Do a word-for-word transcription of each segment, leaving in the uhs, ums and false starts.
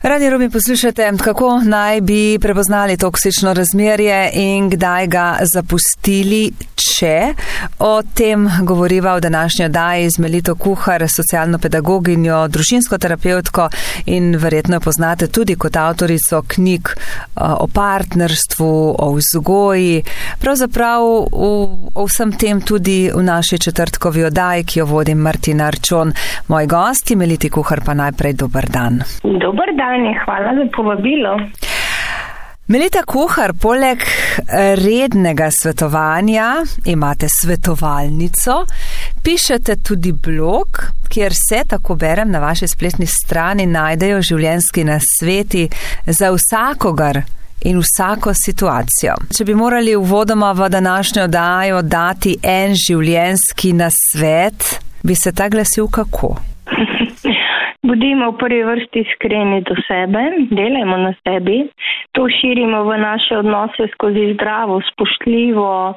Radio Robi poslušate, kako naj bi prepoznali toksično razmerje in kdaj ga zapustili, če. O tem govoriva v današnji oddaji z Melito Kuhar, socialno pedagoginjo, družinsko terapevtko in verjetno poznate tudi kot avtorico knjig o partnerstvu, o vzgoji. Pravzaprav v, o vsem tem tudi v naši četrtkovi oddaji, ki jo vodim, Martina Arčon. Moji gosti, Meliti Kuhar, pa najprej dober dan. Dober dan. Hvala za povabilo. Melita Kuhar, poleg rednega svetovanja imate svetovalnico, pišete tudi blog, kjer se, tako berem na vaši spletni strani, najdejo življenjski nasveti za vsakogar in vsako situacijo. Če bi morali uvodoma v današnjo oddajo dati en življenjski nasvet, bi se ta glasil kako? Bodimo v prvi vrsti iskreni do sebe, delajmo na sebi, to širimo v naše odnose skozi zdravo, spoštljivo,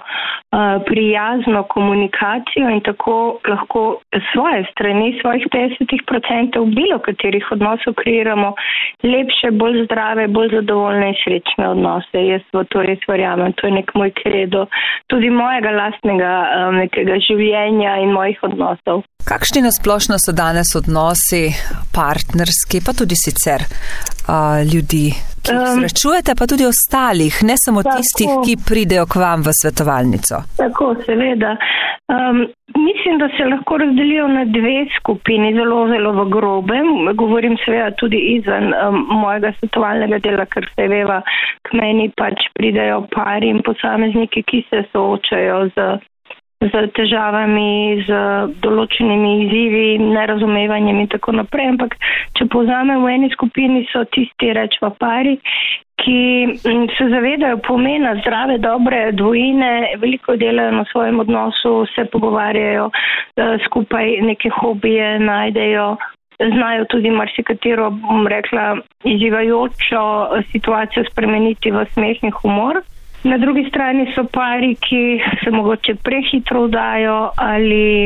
prijazno komunikacijo in tako lahko svoje strani, svojih petdeset odstotkov bilo katerih odnosov kreiramo lepše, bolj zdrave, bolj zadovoljne in srečne odnose. Jaz v to res verjamem, to je nek moj kredo, tudi mojega lastnega nekega življenja in mojih odnosov. Kakšni nasplošno so danes odnosi partnerski, pa tudi sicer uh, ljudi, ki jih um, srečujete, pa tudi ostalih, ne samo tako, tistih, ki pridejo k vam v svetovalnico? Tako, seveda. Um, mislim, da se lahko razdelijo na dve skupini, zelo, zelo v grobem. Govorim seveda tudi izven um, mojega svetovalnega dela, ker se veva, k meni pač pridejo pari in posamezniki, ki se soočajo z z težavami, z določenimi izzivi, nerazumevanjem in tako naprej. Ampak, če povzamem, v eni skupini so tisti, rečva pari, ki se zavedajo pomena zdrave, dobre dvojine, veliko delajo na svojem odnosu, se pogovarjajo skupaj, neke hobije najdejo, znajo tudi marsikatero, bom rekla, izzivajočo situacijo spremeniti v smeh in humor. Na drugi strani so pari, ki se mogoče prehitro vdajo ali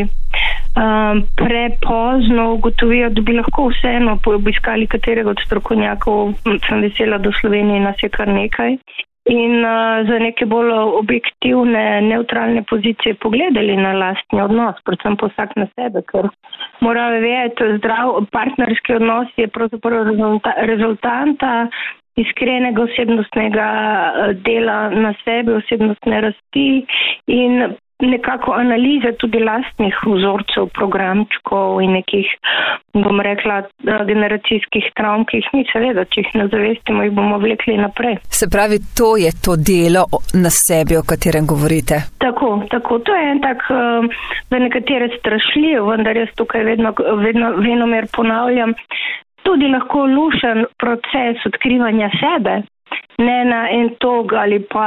um, prepozno ugotovijo, da bi lahko vseeno obiskali katerega od strokovnjakov. Sem vesela, da v Sloveniji nas je kar nekaj. In uh, za neke bolj objektivne, neutralne pozicije pogledali na lastni odnos, predvsem pa vsak na sebe, ker mora vedeti, zdrav partnerski odnos je pravzaprav rezultanta iskrenega osebnostnega dela na sebi, osebnostne rasti in nekako analize tudi lastnih vzorcev, programčkov in nekih, bom rekla, generacijskih travm, ki jih mi seveda, če jih ne zavestimo, jih bomo vlekli naprej. Se pravi, to je to delo na sebi, o katerem govorite? Tako, tako. To je en tak za nekatere strašljiv, vendar jaz tukaj vedno, vedno, venomer ponavljam, tudi lahko lušen proces odkrivanja sebe, ne na en tog ali pa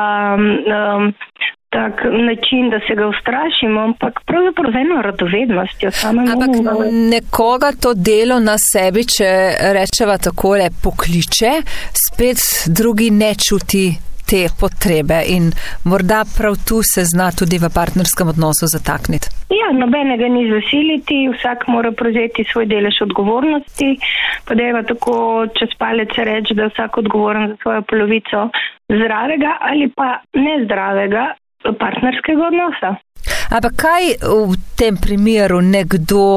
um, tak način, da se ga ustrašimo, ampak pravzaprav z eno radovednostjo. Ampak nekoga to delo na sebi, če rečeva takole, pokliče, spet drugi ne čuti te potrebe in morda prav tu se zna tudi v partnerskem odnosu zatakniti. Ja, nobenega ni zasiliti, vsak mora prevzeti svoj delež odgovornosti, pa dajva tako čez palec reči, da je vsak odgovoren za svojo polovico zdravega ali pa nezdravega partnerskega odnosa. Ampak kaj v tem primeru nekdo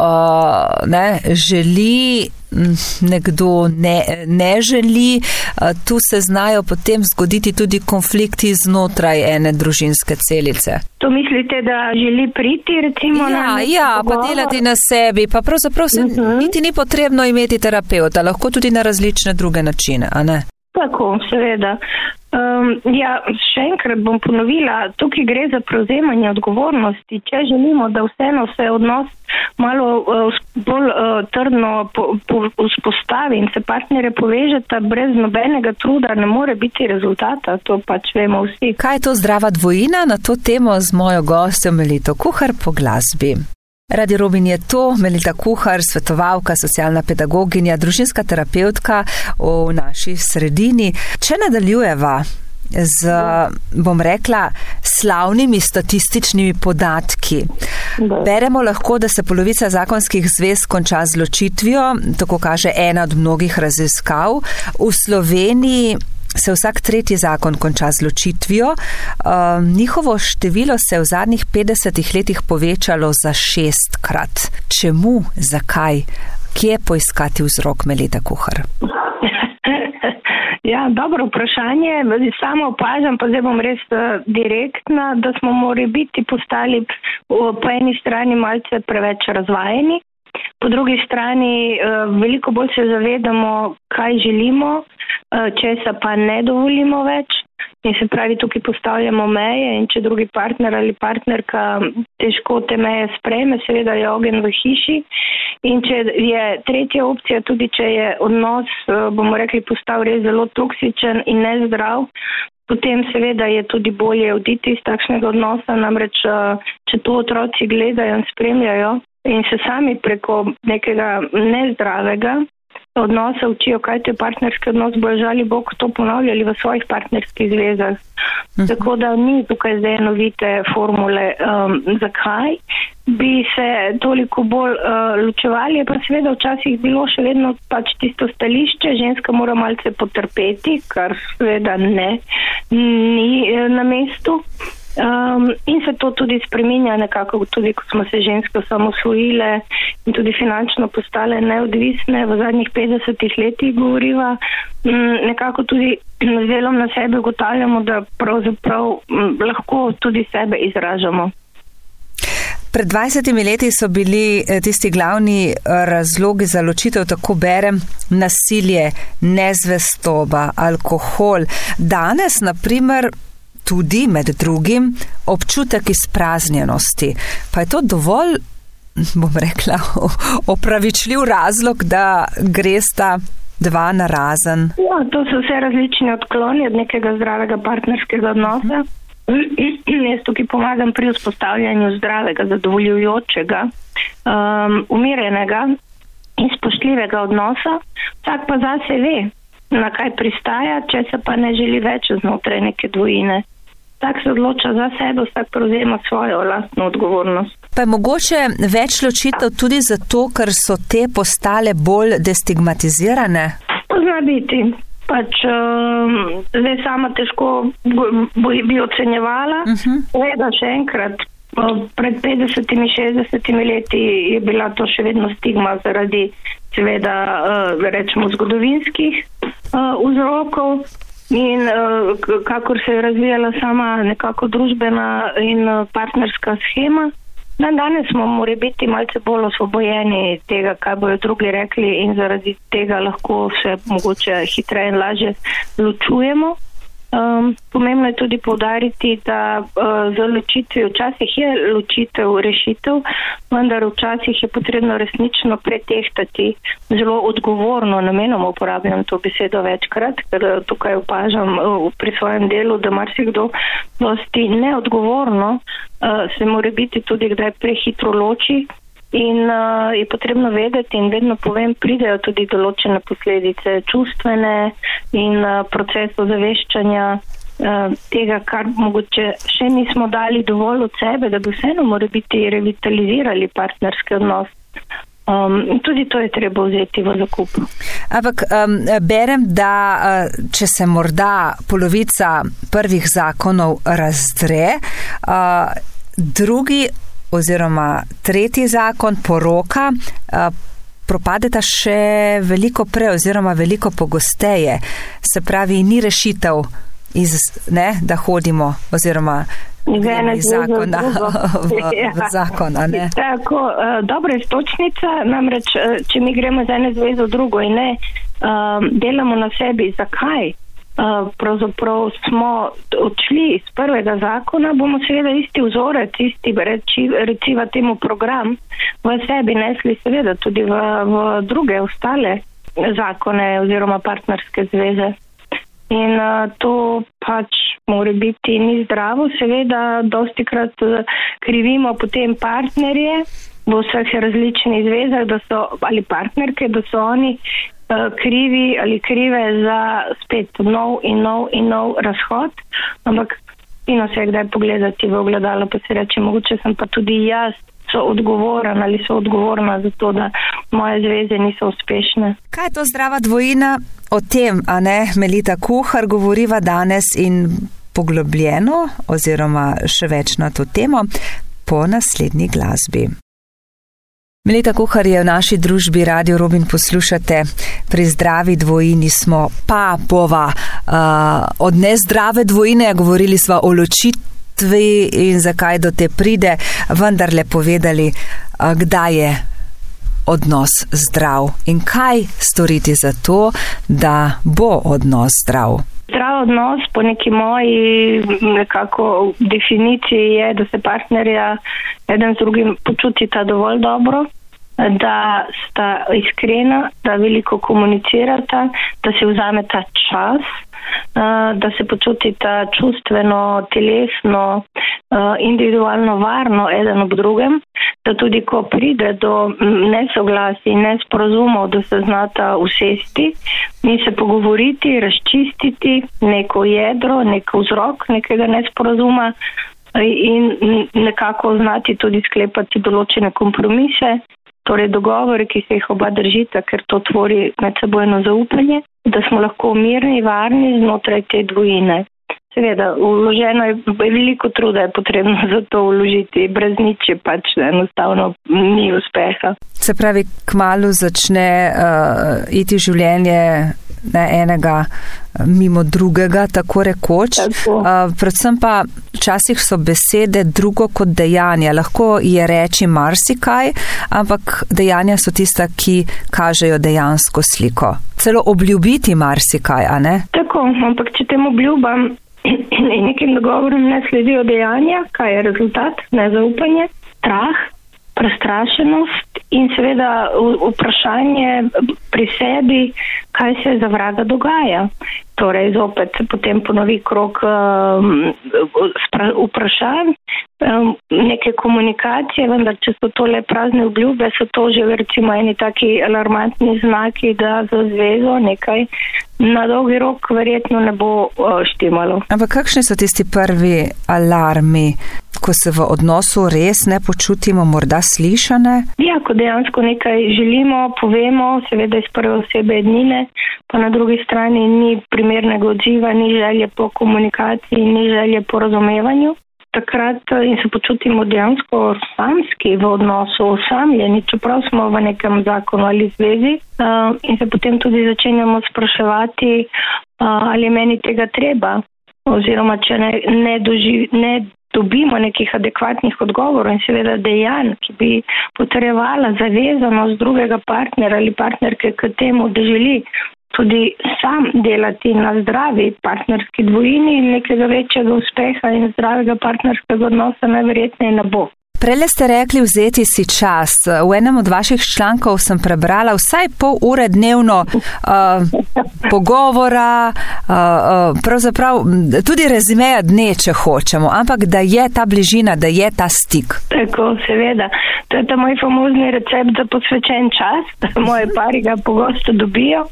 uh, ne, želi, nekdo ne, ne želi, uh, tu se znajo potem zgoditi tudi konflikti znotraj ene družinske celice. To mislite, da želi priti recimo ja, na... Ja, pa delati na sebi, pa pravzaprav se uh-huh. niti ni potrebno imeti terapeuta, lahko tudi na različne druge načine, a ne? Tako, seveda. Um, ja, še enkrat bom ponovila, tukaj gre za prevzemanje odgovornosti. Če želimo, da vseeno se odnos malo uh, bolj uh, trdno po, po, vzpostavi in se partnerje povežeta brez nobenega truda, ne more biti rezultata, to pač vemo vsi. Kaj je to zdrava dvojina? Na to temo z mojo gostjo Melito Kuhar po glasbi. Radio Robin je to, Melita Kuhar, svetovalka, socialna pedagoginja, družinska terapevtka v naši sredini. Če nadaljujeva z, bom rekla, slavnimi statističnimi podatki, Beremo lahko, da se polovica zakonskih zvez konča z ločitvijo, tako kaže ena od mnogih raziskav. V Sloveniji se vsak tretji zakon konča z ločitvijo. Um, njihovo število se je v zadnjih petdesetih letih povečalo za šestkrat. Čemu? Zakaj? Kje poiskati vzrok, Melita Kuhar? Ja, dobro vprašanje. Samo opažam, pa zdaj bom res direktna, da smo morali biti postali po eni strani malce preveč razvajeni, po drugi strani veliko bolj se zavedamo, kaj želimo, česa pa ne dovolimo več. In se pravi, tukaj postavljamo meje in če drugi partner ali partnerka težko te meje sprejme, seveda je ogenj v hiši. In če je tretja opcija, tudi če je odnos, bomo rekli, postal res zelo toksičen in nezdrav, potem seveda je tudi bolje oditi iz takšnega odnosa, namreč če to otroci gledajo in spremljajo in se sami preko nekega nezdravega odnosa učijo, kaj to je partnerski odnos, bojo žali Bog to ponavljali v svojih partnerskih zvezah. Uh-huh. Tako da ni tukaj zdaj enovite formule, um, zakaj bi se toliko bolj uh, ločevali, pa seveda včasih bilo še vedno pač tisto stališče, ženska mora malce potrpeti, kar seveda ne, ni na mestu. Um, in se to tudi spreminja nekako, tudi ko smo se ženske samosvojile in tudi finančno postale neodvisne v zadnjih petdesetih letih govoriva, um, nekako tudi z delom na sebe ugotavljamo, da pravzaprav um, lahko tudi sebe izražamo. Pred dvajsetimi leti so bili tisti glavni razlogi za ločitev, tako berem, nasilje, nezvestoba, alkohol. Danes, na primer, tudi med drugim občutek izpraznjenosti. Pa je to dovolj, bom rekla, opravičljiv razlog, da gresta dva na razen? Ja, to so vse različni odkloni od nekega zdravega partnerskega odnosa. Jaz tukaj pomagam pri vzpostavljanju zdravega, zadovoljujočega, um, umirjenega in spoštljivega odnosa. Vsak pa zase ve, na kaj pristaja, če se pa ne želi več znotraj neke dvojine. Vsak se odloča za sebe, vsak prevzema svojo lastno odgovornost. Pa je mogoče več ločitev tudi zato, ker so te postale bolj destigmatizirane? To zna biti. Pač um, zdaj sama težko bi, bi ocenjevala. Uh-huh. Veda še enkrat, pred petdesetimi, šestdesetimi leti je bila to še vedno stigma zaradi seveda, uh, rečemo, zgodovinskih uh, vzrokov. In uh, kakor se je razvijala sama nekako družbena in uh, partnerska schema, dan danes smo morali biti malce bolj osvobojeni tega, kaj bojo drugi rekli in zaradi tega lahko se mogoče hitreje in lažje ločujemo. Um, pomembno je tudi poudariti, da uh, za ločitvijo včasih je ločitev rešitev, vendar včasih je potrebno resnično pretehtati zelo odgovorno, namenoma uporabljam to besedo večkrat, ker tukaj opažam uh, pri svojem delu, da marsikdo dosti neodgovorno uh, se mora biti tudi kdaj prehitro loči. In uh, je potrebno vedeti in vedno povem, pridejo tudi določene posledice čustvene in uh, proces ozaveščanja uh, tega, kar mogoče še nismo dali dovolj od sebe, da bi vseeno mora biti revitalizirali partnerski odnos. Um, in tudi to je treba vzeti v zakup. Ampak um, berem, da uh, če se morda polovica prvih zakonov razdre, uh, drugi oziroma tretji zakon, poroka, propadeta še veliko prej oziroma veliko pogosteje. Se pravi, ni rešitev, iz, ne, da hodimo oziroma iz zakona v, v zakon. Ne? Tako, dobra istočnica, namreč, če mi gremo z ene zveze v drugo in ne um, delamo na sebi, zakaj? Uh, pravzaprav smo odšli iz prvega zakona, bomo seveda isti vzorec, isti reči, reciva temu program v sebi nesli seveda tudi v, v druge ostale zakone oziroma partnerske zveze. In uh, to pač mora biti ni zdravo, seveda dosti krat krivimo potem partnerje v vseh različnih zvezah, da so, ali partnerke, da so oni krivi ali krive za spet nov in nov in nov razhod, ampak fino se je kdaj pogledati v ogledalo, pa se reče, mogoče sem pa tudi jaz so odgovoren ali so odgovorna za to, da moje zveze niso uspešne. Kaj je to zdrava dvojina? O tem, a ne, Melita Kuhar govoriva danes in poglobljeno oziroma še več na to temo po naslednji glasbi. Melita Kuhar je v naši družbi, Radio Robin poslušate. Pri zdravi dvojini smo, pa bova uh, od nezdrave dvojine, govorili sva o ločitvi in zakaj do te pride, vendarle povedali, uh, kdaj je odnos zdrav in kaj storiti za to, da bo odnos zdrav. Zdrav odnos po neki moji nekako definiciji je, da se partnerja eden z drugim počutita dovolj dobro, da sta iskrena, da veliko komunicirata, da se vzameta čas, da se počutita čustveno, telesno, individualno varno eden ob drugem, da tudi ko pride do nesoglasij, nesporazumov, da se znata usesti in se pogovoriti, razčistiti neko jedro, nek vzrok nekega nesporazuma in nekako znati tudi sklepati določene kompromise, torej dogovore, ki se jih oba držita, ker to tvori medsebojno zaupanje, da smo lahko mirni, varni znotraj te dvojine. Seveda, vloženo je veliko truda, je potrebno za to vložiti, brez nič pač enostavno ni uspeha. Se pravi, kmalu začne uh, iti življenje ne, enega mimo drugega, tako rekoč. Tako. Uh, predvsem pa včasih so besede drugo kot dejanja. Lahko je reči marsikaj, ampak dejanja so tista, ki kažejo dejansko sliko. Celo obljubiti marsikaj, a ne? Tako, ampak če tem obljubam in nekim dogovorom ne sledijo dejanja, kaj je rezultat? Nezaupanje, strah, prestrašenost in seveda vprašanje pri sebi, kaj se za vraga dogaja. Torej, zopet se potem ponovi krog um, vprašanj, um, neke komunikacije, vendar če so to le prazne obljube, so to že recimo eni taki alarmantni znaki, da za zvezo nekaj na dolgi rok verjetno ne bo uh, štimalo. Ampak kakšni so tisti prvi alarmi, ko se v odnosu res ne počutimo morda slišane? Ja, ko dejansko nekaj želimo, povemo, seveda iz prve osebe ednine, pa na drugi strani ni primernega odziva, ni želje po komunikaciji, ni želje po razumevanju. Takrat in se počutimo dejansko samski v odnosu, osamljeni, čeprav smo v nekem zakonu ali zvezi uh, in se potem tudi začenjamo spraševati, uh, ali meni tega treba, oziroma če ne, ne, doživ, ne dobimo nekih adekvatnih odgovorov in seveda dejanj, ki bi potrjevala zavezanost drugega partnera ali partnerke k temu, da želi tudi sam delati na zdravi partnerski dvojini in nekega večjega uspeha in zdravega partnerskega odnosa najverjetneje ne bo. Prele ste rekli vzeti si čas. V enem od vaših člankov sem prebrala vsaj pol ure dnevno uh, pogovora, uh, uh, pravzaprav tudi rezimeja dne, če hočemo, ampak da je ta bližina, da je ta stik. Tako, seveda. To je ta moj famozni recept za posvečen čas, moje pari ga pogosto dobijo.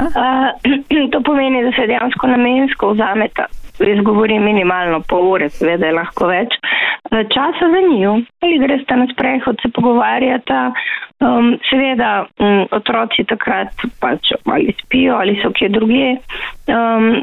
Uh, to pomeni, da se dejansko namensko vzameta. Jaz govorim minimalno pol ure, seveda je lahko več, časa za njiju. Ali greste na sprehod, se pogovarjata, um, seveda um, otroci takrat pač ali spijo ali so kje drugje, um,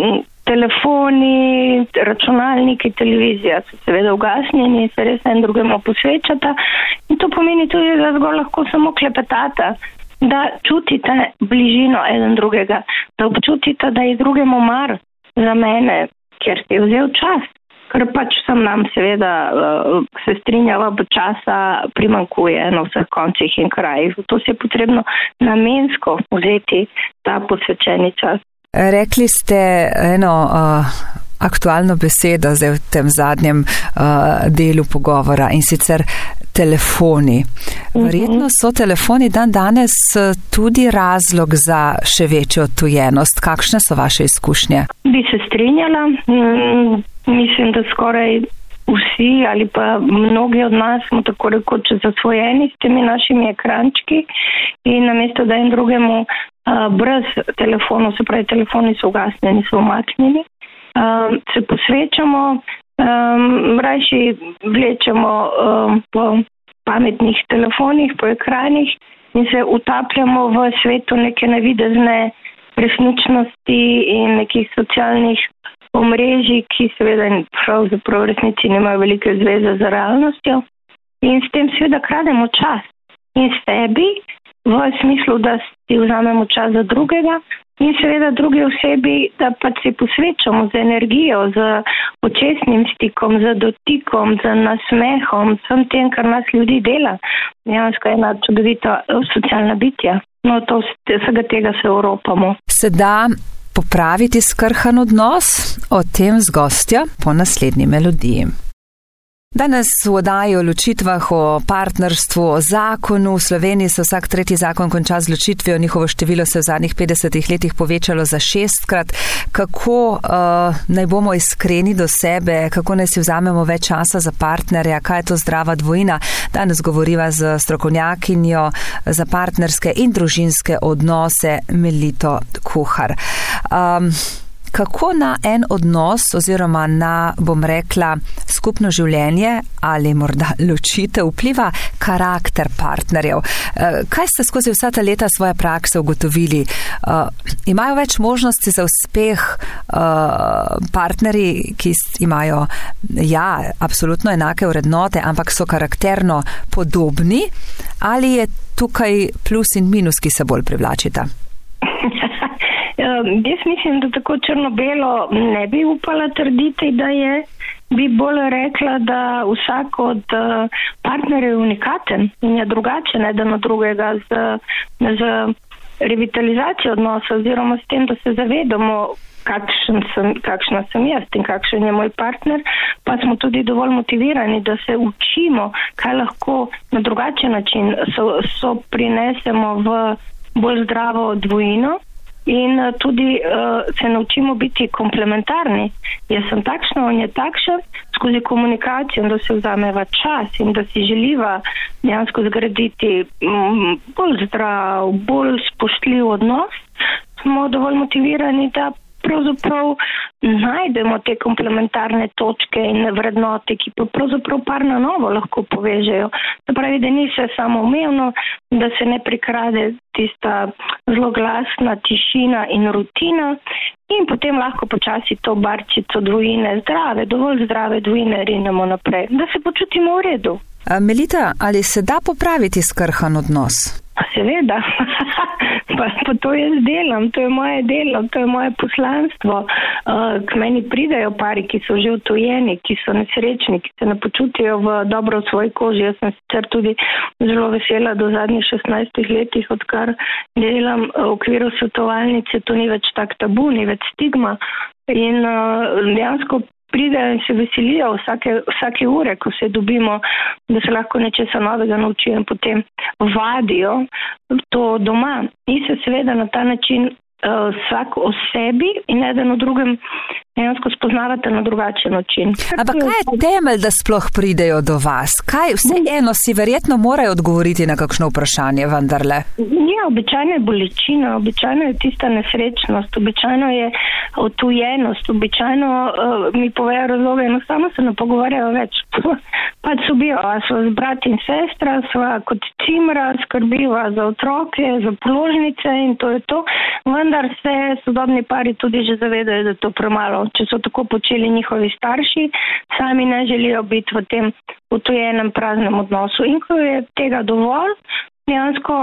telefoni, računalniki, televizija so seveda ugasnjeni, se res en drugemu posvečata in to pomeni tudi, da zgolj lahko samo klepetata, da čutite bližino eden drugega, da občutite, da je drugemu mar za mene, ker si je vzel čas, ker pač sem nam seveda se strinjala, da časa primankuje na vseh koncih in krajih. Zato se je potrebno namensko vzeti ta posvečeni čas. Rekli ste eno uh, aktualno besedo zdaj v tem zadnjem uh, delu pogovora in sicer telefoni. Verjetno so telefoni dan danes tudi razlog za še večjo odtujenost. Kakšne so vaše izkušnje? Bi se strinjala. Mislim, da skoraj vsi ali pa mnogi od nas smo tako rekoč zasvojeni s temi našimi ekrančki in namesto da en drugemu uh, brez telefonov, se pravi telefoni so ugasnjeni, so umaknjeni, uh, se posvečamo, um, rajši vlečemo um, po pametnih telefonih, po ekranih in se utapljamo v svetu neke navidezne resničnosti in nekih socialnih omrežij, ki seveda pravzaprav v resnici nimajo velike zveze z realnostjo. In s tem seveda krademo čas in sebi v smislu, da si vzamemo čas za drugega in seveda druge osebi, da pa se posvečamo z energijo, z očesnim stikom, z dotikom, z nasmehom, vsem tem, kar nas ljudi dela. Dejansko je ena čudovita socialna bitja. No, to, vsega tega se oropamo. Se da popraviti skrhan odnos? O tem z gostjo po naslednji melodiji. Danes v oddaji o ločitvah, o partnerstvu, o zakonu. V Sloveniji se vsak tretji zakon konča z ločitvijo, njihovo število se v zadnjih petdesetih letih povečalo za šestkrat. Kako uh, naj bomo iskreni do sebe, kako naj si vzamemo več časa za partnerja, kaj je to zdrava dvojina? Danes govoriva z strokovnjakinjo za partnerske in družinske odnose Melito Kuhar. Um, Kako na en odnos oziroma na, bom rekla, skupno življenje ali morda ločitev vpliva karakter partnerjev? Kaj ste skozi vsa ta leta svoje prakse ugotovili? Imajo več možnosti za uspeh partnerji, ki imajo, ja, absolutno enake vrednote, ampak so karakterno podobni, ali je tukaj plus in minus, ki se bolj privlačita? Jaz mislim, da tako črno-belo ne bi upala trditi, da je, bi bolj rekla, da vsak od partnerjev je unikaten in je drugačen eden od drugega z, z revitalizacijo odnosa oziroma s tem, da se zavedamo, kakšen sem, kakšna sem jaz in kakšen je moj partner, pa smo tudi dovolj motivirani, da se učimo, kaj lahko na drugačen način so, so prinesemo v bolj zdravo dvojino. In tudi uh, se naučimo biti komplementarni. Jaz sem takšna, on je takšen, skozi komunikacijo, da se vzameva čas in da si želiva dejansko zgraditi m, bolj zdrav, bolj spoštljiv odnos, smo dovolj motivirani, da pravzaprav najdemo te komplementarne točke in vrednote, ki pa pravzaprav par na novo lahko povežejo. To pravi, da ni vse samoumevno, da se ne prikrade tista zloglasna tišina in rutina in potem lahko počasi to barčico dvojine zdrave, dovolj zdrave dvojine rinemo naprej, da se počutimo v redu. Melita, ali se da popraviti skrhan odnos? Seveda, pa, pa to jaz delam, to je moje delo, to je moje poslanstvo. Uh, k meni pridajo pari, ki so že utojeni, ki so nesrečni, ki se ne počutijo v dobro v svoji koži. Jaz sem sicer tudi zelo vesela do zadnjih šestnajstih letih, odkar delam v okviru svetovalnice, to ni več tak tabu, ni več stigma in uh, dejansko pridejo in se veselijo vsake, vsake ure, ko se dobimo, da se lahko nečesa novega naučijo in potem vadijo to doma. In se seveda na ta način uh, vsak o sebi in eden o drugem dejansko spoznavate na drugačen način. Ampak kaj je temelj, da sploh pridejo do vas? Kaj vseeno si verjetno morajo odgovoriti na kakšno vprašanje vendarle? Ja, običajno je bolečina, običajno je tista nesrečnost, običajno je otujenost, običajno uh, mi povejo razloge, enostavno se ne pogovarjajo več. Pač so bio, a sva z brat in sestra, sva kot cimra, skrbiva za otroke, za položnice in to je to. Vendar se sodobni pari tudi že zavedajo, da je to premalo. Če so tako počeli njihovi starši, sami ne želijo biti v tem utojenem praznem odnosu. In ko je tega dovolj, dejansko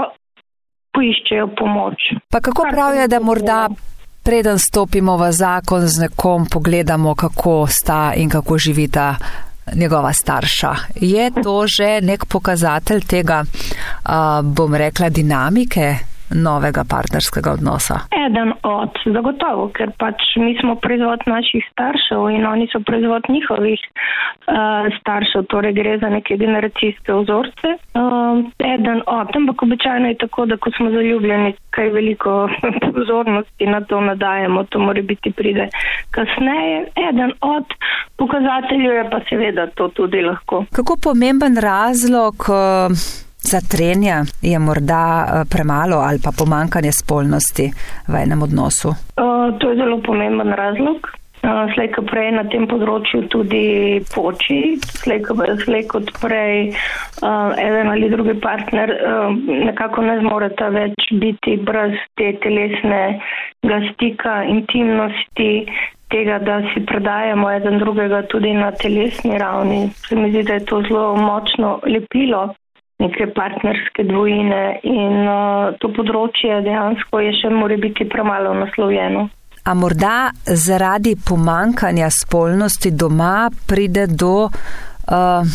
poiščejo pomoč. Pa kako pravijo, da morda preden stopimo v zakon z nekom, pogledamo, kako sta in kako živita njegova starša. Je to že nek pokazatelj tega, uh, bom rekla, dinamike novega partnerskega odnosa? Eden od, zagotovo, ker pač mi smo proizvod naših staršev in oni so proizvod njihovih uh, staršev, torej gre za neke generacijske vzorce. Uh, eden od, ampak običajno je tako, da ko smo zaljubljeni, kaj veliko pozornosti na to nadajemo, to mora biti pride kasneje. Eden od pokazateljev je pa seveda to tudi lahko. Kako pomemben razlog uh... za trenja je morda premalo ali pa pomankanje spolnosti v enem odnosu? Uh, to je zelo pomemben razlog. slej kot prej na tem področju tudi poči, slej, slej kot prej uh, eden ali drugi partner uh, nekako ne zmoreta več biti brez te telesnega stika, intimnosti, tega, da si predajemo eden drugega tudi na telesni ravni. Se mi zdi, da je to zelo močno lepilo neke partnerske dvojine in uh, to področje dejansko je še more biti premalo naslovljeno. A morda zaradi pomankanja spolnosti doma pride do uh,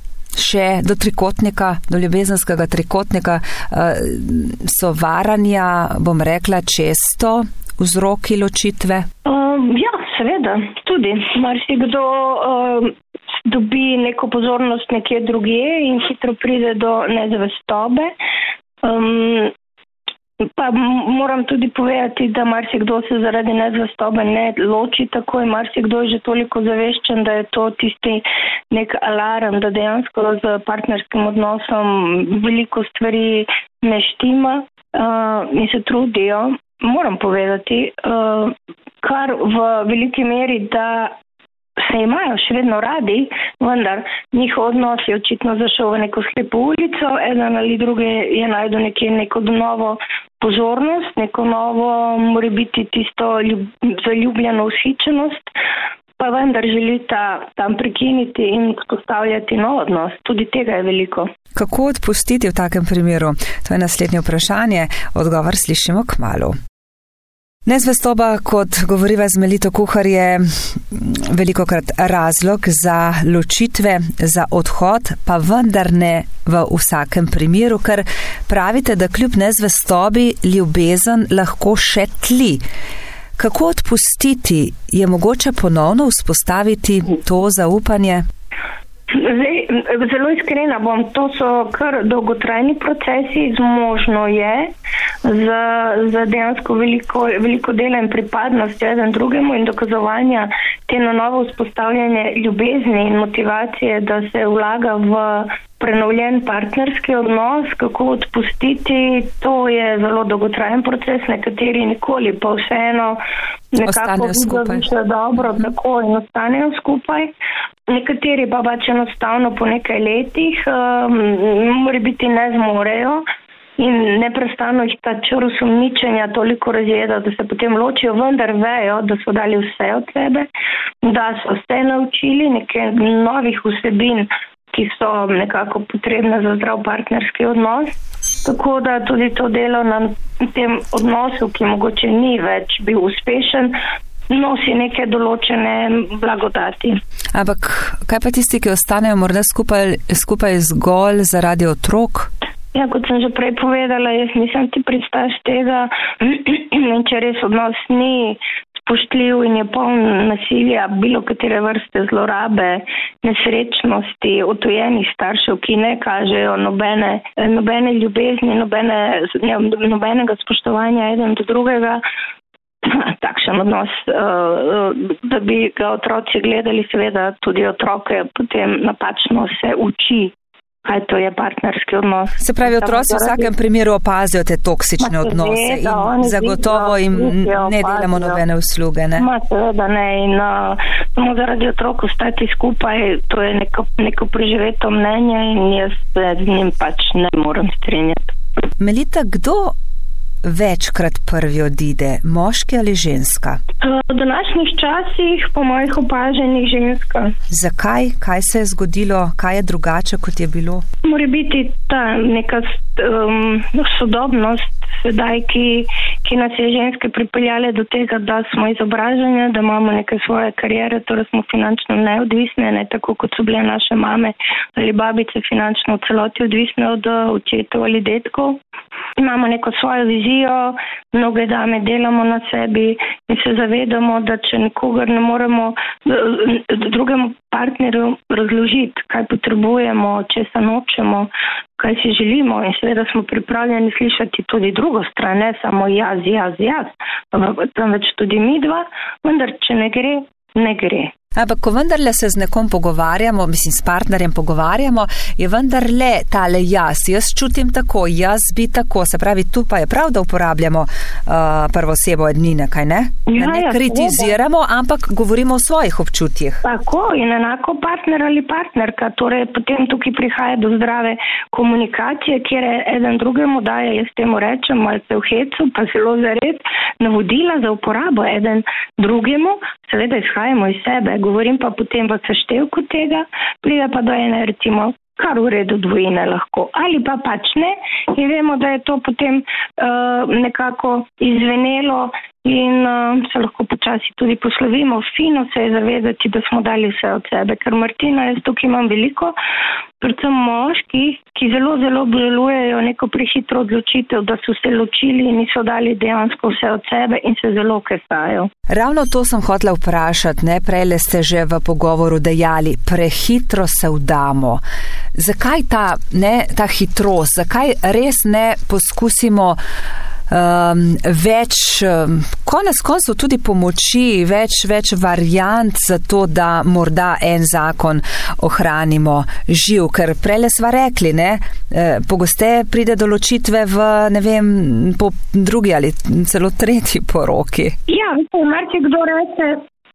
še do trikotnika, do ljubezenskega trikotnika, uh, so varanja, bom rekla, često vzroki ločitve? Uh, ja, seveda, tudi. Marsikdo uh, dobi neko pozornost nekje drugje in hitro pride do nezvestobe. Um, Pa moram tudi povedati, da marsikdo se zaradi nezvestobe ne loči takoj, marsikdo je že toliko zaveščen, da je to tisti nek alarm, da dejansko z partnerskim odnosom veliko stvari ne štima uh, in se trudijo. Moram povedati, uh, kar v veliki meri, da se imajo še vedno radi, vendar njihov odnos je očitno zašel v neko slepo ulico, eden ali drugi je najdel nekje neko novo pozornost, neko novo, mora biti tisto ljub, zaljubljeno usičenost, pa vendar želita tam prekiniti in postavljati nov odnos. Tudi tega je veliko. Kako odpustiti v takem primeru? To je naslednje vprašanje. Odgovor slišimo kmalu. Nezvestoba, kot govoriva z Melito Kuhar, je velikokrat razlog za ločitve, za odhod, pa vendar ne v vsakem primeru, ker pravite, da kljub nezvestobi ljubezen lahko še tli. Kako odpustiti? Je mogoče ponovno vzpostaviti to zaupanje? Zdaj, zelo iskrena bom, to so kar dolgotrajni procesi, zmožno je za, za dejansko veliko, veliko dela in pripadnosti eden drugemu in dokazovanja te na novo vzpostavljanje ljubezni in motivacije, da se vlaga v prenovljen partnerski odnos, kako odpustiti, to je zelo dolgotrajen proces, nekateri nikoli, pa vseeno nekako vidijo dobro, mm. tako in ostanejo skupaj. Nekateri pa pač enostavno po nekaj letih um, mora biti ne zmorejo in neprestano jih ta čr sumničenja toliko razjeda, da se potem ločijo, vendar vejo, da so dali vse od sebe, da so se naučili nekaj novih vsebin, ki so nekako potrebne za zdrav partnerski odnos. Tako da tudi to delo na tem odnosu, ki mogoče ni več bil uspešen, nosi neke določene blagodati. Ampak kaj pa tisti, ki ostanejo morda skupaj, skupaj zgolj zaradi otrok? Ja, kot sem že prej povedala, jaz nisem ti pristaš tega, in če res odnos ni spoštljiv in je poln nasilja, bilo katere vrste zlorabe, nesrečnosti, odtujenih staršev, ki ne kažejo nobene, nobene ljubezni, nobene, nobenega spoštovanja eden do drugega, takšen odnos, da bi ga otroci gledali, seveda tudi otroke potem napačno se uči, kaj to je partnerski odnos. Se pravi, otroci v vsakem primeru opazijo te toksične odnose in zagotovo jim ne delamo nobene usluge, ne? Ma seveda ne in samo zaradi otrok ostati skupaj, to je neko, neko preživeto mnenje in jaz se z njim pač ne moram strinjati. Melita, kdo večkrat prvi odide, moški ali ženska? V današnjih časih, po mojih opaženih, ženska. Zakaj? Kaj se je zgodilo? Kaj je drugače, kot je bilo? Mora biti ta neka um, sodobnost sedaj, ki, ki nas je ženske pripeljale do tega, da smo izobražene, da imamo neke svoje karijere, torej smo finančno neodvisne, ne tako kot so bile naše mame ali babice finančno v celoti odvisne od očetov ali detkov. Imamo neko svojo vizijo, mnoge dame delamo na sebi in se zavedamo, da če nikogar ne moremo drugemu partnerju razložiti, kaj potrebujemo, česa nočemo, kaj si želimo in seveda smo pripravljeni slišati tudi drugo stran, ne samo jaz, jaz, jaz, temveč tudi mi dva, vendar če ne gre, ne gre. Ampak, ko vendarle se z nekom pogovarjamo, mislim, s partnerjem pogovarjamo, je vendarle tale jaz. Jaz čutim tako, jaz bi tako. Se pravi, tu pa je prav, da uporabljamo uh, prvo osebo ednine, kaj ne? Ja, da ne ja, kritiziramo, seveda. Ampak govorimo o svojih občutjih. Tako, in enako partner ali partnerka. Torej, potem tukaj prihaja do zdrave komunikacije, kjer eden drugemu daje, jaz temu rečem, malce v hecu, pa zelo zared, navodila za uporabo eden drugemu, seveda izhajamo iz sebe, govorim pa potem v seštevku tega, pride pa do ene recimo kar v redu dvojine lahko, ali pa pač ne, in vemo, da je to potem uh, nekako izvenelo in uh, se lahko počasi tudi poslovimo. Fino se je zavedati, da smo dali vse od sebe, ker Martina, jaz tukaj imam veliko, predvsem moških, ki zelo, zelo obžalujejo neko prehitro odločitev, da so se ločili in niso dali dejansko vse od sebe in se zelo kesajo. Ravno to sem hotela vprašati, ne, prejle ste že v pogovoru dejali, prehitro se vdamo. Zakaj ta, ne, ta hitrost, zakaj res ne poskusimo um, več, um, konec koncev tudi pomoči, več, več variant za to, da morda en zakon ohranimo živ, ker prejle sva rekli, ne, pogosteje pride do ločitve v, ne vem, po drugi ali celo tretji poroki. Ja, marci kdo reče,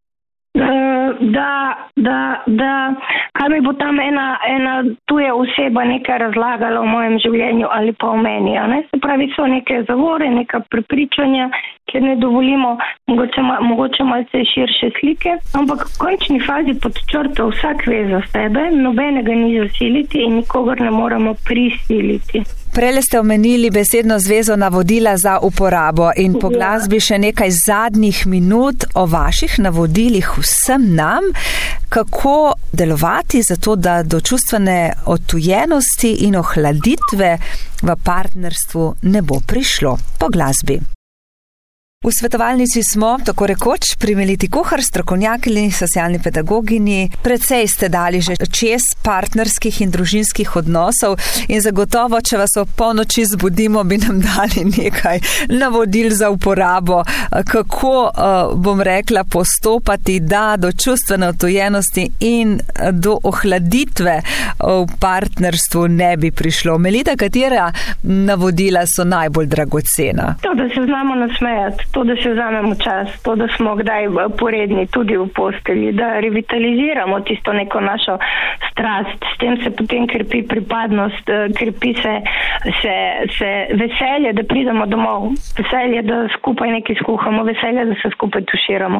da, da, da, kaj mi bo tam ena, ena tuja oseba nekaj razlagala o mojem življenju ali pa o meni. Ne? Se pravi, so neke zavore, neka prepričanja, kjer ne dovolimo mogoče, mogoče malce širše slike, ampak v končni fazi pod črto vsak ve za sebe, nobenega ni zasiliti in nikogar ne moramo prisiliti. Prele ste omenili besedno zvezo navodila za uporabo in po glasbi še nekaj zadnjih minut o vaših navodilih vsem nam, kako delovati za to, da do čustvene odtujenosti in ohladitve v partnerstvu ne bo prišlo. Po glasbi. V svetovalnici smo, tako rekoč, pri Meliti Kuhar, strokovnjakinji, socialni pedagogini. Precej ste dali že čez partnerskih in družinskih odnosov in zagotovo, če vas ob polnoči zbudimo, bi nam dali nekaj navodil za uporabo, kako, bom rekla, postopati, da do čustvene odtujenosti in do ohladitve v partnerstvu ne bi prišlo. Melita, katera navodila so najbolj dragocena? To, da se znamo nasmejati. To, da se vzamemo čas, to, da smo kdaj poredni tudi v postelji, da revitaliziramo tisto neko našo strast, s tem se potem krepi pripadnost, krepi se, se, se veselje, da pridemo domov, veselje, da skupaj nekaj skuhamo, veselje, da se skupaj tuširamo,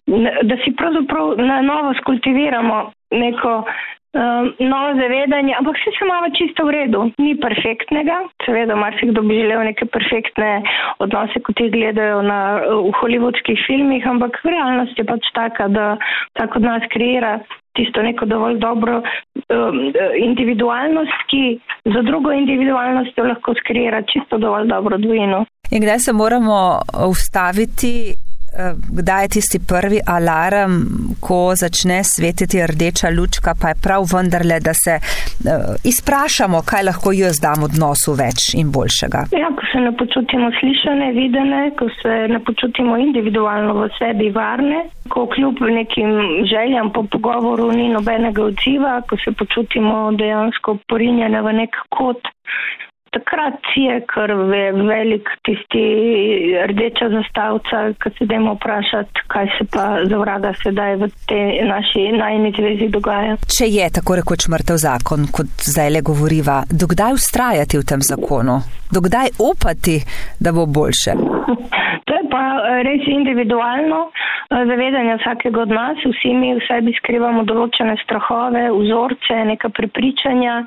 da si pravzaprav na novo skultiviramo neko Um, novo zavedanje, ampak vse se malo čisto v redu, ni perfektnega, seveda marsikdo bi želel neke perfektne odnose, kot jih gledajo na, v hollywoodskih filmih, ampak realnost je pač taka, da tako od nas kreira tisto neko dovolj dobro um, individualnost, ki za drugo individualnostjo lahko skreira čisto dovolj dobro dvojino. In kdaj se moramo ustaviti? Kdaj je tisti prvi alarm, ko začne svetiti rdeča lučka, pa je prav vendarle, da se uh, izprašamo, kaj lahko jaz dam odnosu več in boljšega? Ja, ko se ne počutimo slišane, videne, ko se ne počutimo individualno v sebi varne, ko kljub nekim željam po pogovoru ni nobenega odziva, ko se počutimo dejansko porinjene v nek kot. Takrat je kar velik tisti rdeča zastavca, ko se dajmo vprašati, kaj se pa za vraga sedaj v tej naši najni zvezi dogaja. Če je tako rekoč mrtev zakon, kot zdaj le govoriva, dokdaj ustrajati v tem zakonu? Dokdaj upati, da bo boljše? To je pa res individualno zavedanje vsakega od nas. Vsi mi v sebi skrivamo določene strahove, vzorce, neka prepričanja.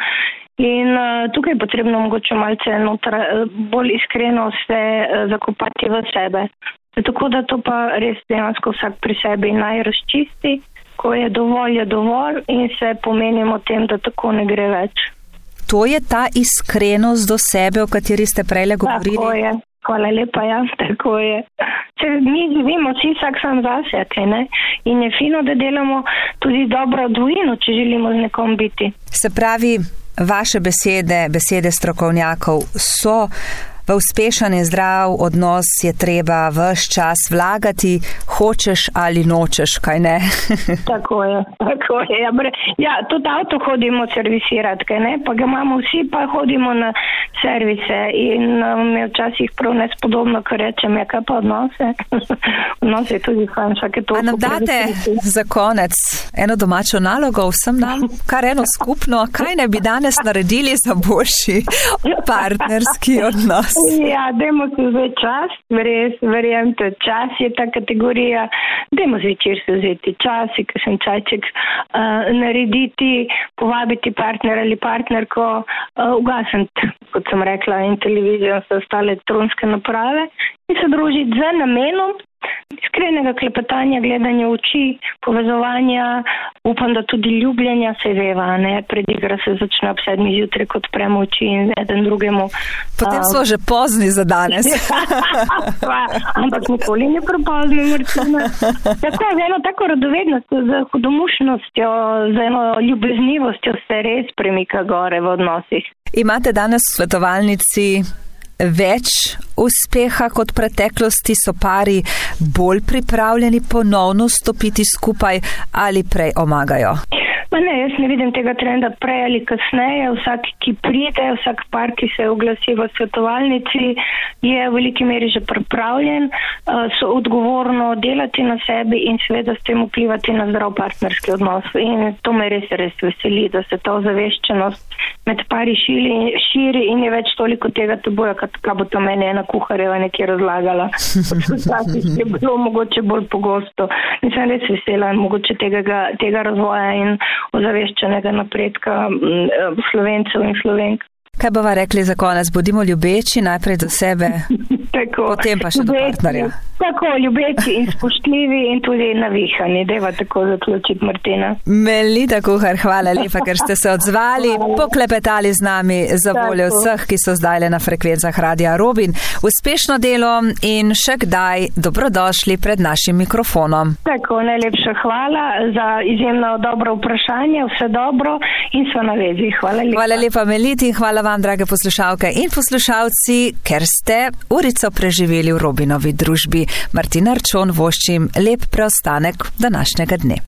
In uh, tukaj je potrebno mogoče malce notra, bolj iskreno se uh, zakopati v sebe. Tako da to pa res dejansko vsak pri sebi naj razčisti, ko je dovolj, je dovolj in se pomenimo tem, da tako ne gre več. To je ta iskrenost do sebe, o kateri ste prejle govorili? Tako je. Hvala lepa, ja, tako je. Se, mi živimo vsi vsak sam zase, ne? In je fino, da delamo tudi dobro dvojino, če želimo z nekom biti. Se pravi, vaše besede, besede strokovnjakov so V uspešen in zdrav odnos je treba ves čas vlagati, hočeš ali nočeš, kaj ne? Tako je, tako je. Ja, bre, ja, tudi avto hodimo servisirati, kaj ne? Pa ga imamo vsi, pa hodimo na servise in um, je včasih prav nespodobno, kar rečem, ja, kaj pa odnose? Odnose je tudi fajn, vsake toliko. A nam date za konec eno domačo nalogo vsem nam, kar eno skupno, kaj ne bi danes naredili za boljši partnerski odnos? Ja, dajmo se vzeti čas, res, verjemte, čas je ta kategorija, dajmo zvečer se vzeti čas, kakšen čajček uh, narediti, povabiti partner ali partnerko, uh, ugasniti, kot sem rekla, in televizijo, so ostale elektronske naprave in se družiti z namenom iskrenega klepetanja, gledanja v oči, povezovanja, upam, da tudi ljubljenja, se veva, ne, predigra se začne ob sedmih zjutraj, kot premo oči in eden drugemu. Potem smo uh, že pozni za danes. Ampak nikoli ne prepozni, Martina. Tako, z eno tako radovednostjo, z hudomušnostjo, z eno ljubeznivostjo se res premika gore v odnosih. Imate danes v svetovalnici več uspeha kot preteklosti, so pari bolj pripravljeni ponovno stopiti skupaj ali prej omagajo? Ma ne, jaz ne vidim tega trenda prej ali kasneje. Vsak, ki pride, vsak par, ki se oglasi v svetovalnici, je v veliki meri že pripravljen, so odgovorno delati na sebi in seveda s tem vplivati na zdrav partnerski odnos. In to me res, res veseli, da se ta ozaveščenost med pari širi, širi in je več toliko tega tabuja, kaj bo to meni ena kuharjeva nekje razlagala. Včasih je bilo mogoče bolj pogosto. Nisem res vesela mogoče tega, tega razvoja in ozaveščenega napredka Slovencev in Slovenk. Kaj bova rekli za konec? Bodimo ljubeči najprej do sebe, tako, potem pa še ljubeči, do partnerja. Tako, ljubeči in spoštljivi in tudi navihani. Deva tako zaključiti, Martina. Melita Kuhar, hvala lepa, ker ste se odzvali, poklepetali z nami za voljo vseh, ki so zdaj le na frekvencah Radia Robin. Uspešno delo in še kdaj dobrodošli pred našim mikrofonom. Tako, najlepša hvala za izjemno dobro vprašanje, vse dobro in so na vezi. Hvala lepa. Hvala lepa, Meliti, in hvala vam, drage poslušalke in poslušalci, ker ste urico preživeli v Robinovi družbi. Martina Arčon voščim lep preostanek današnjega dne.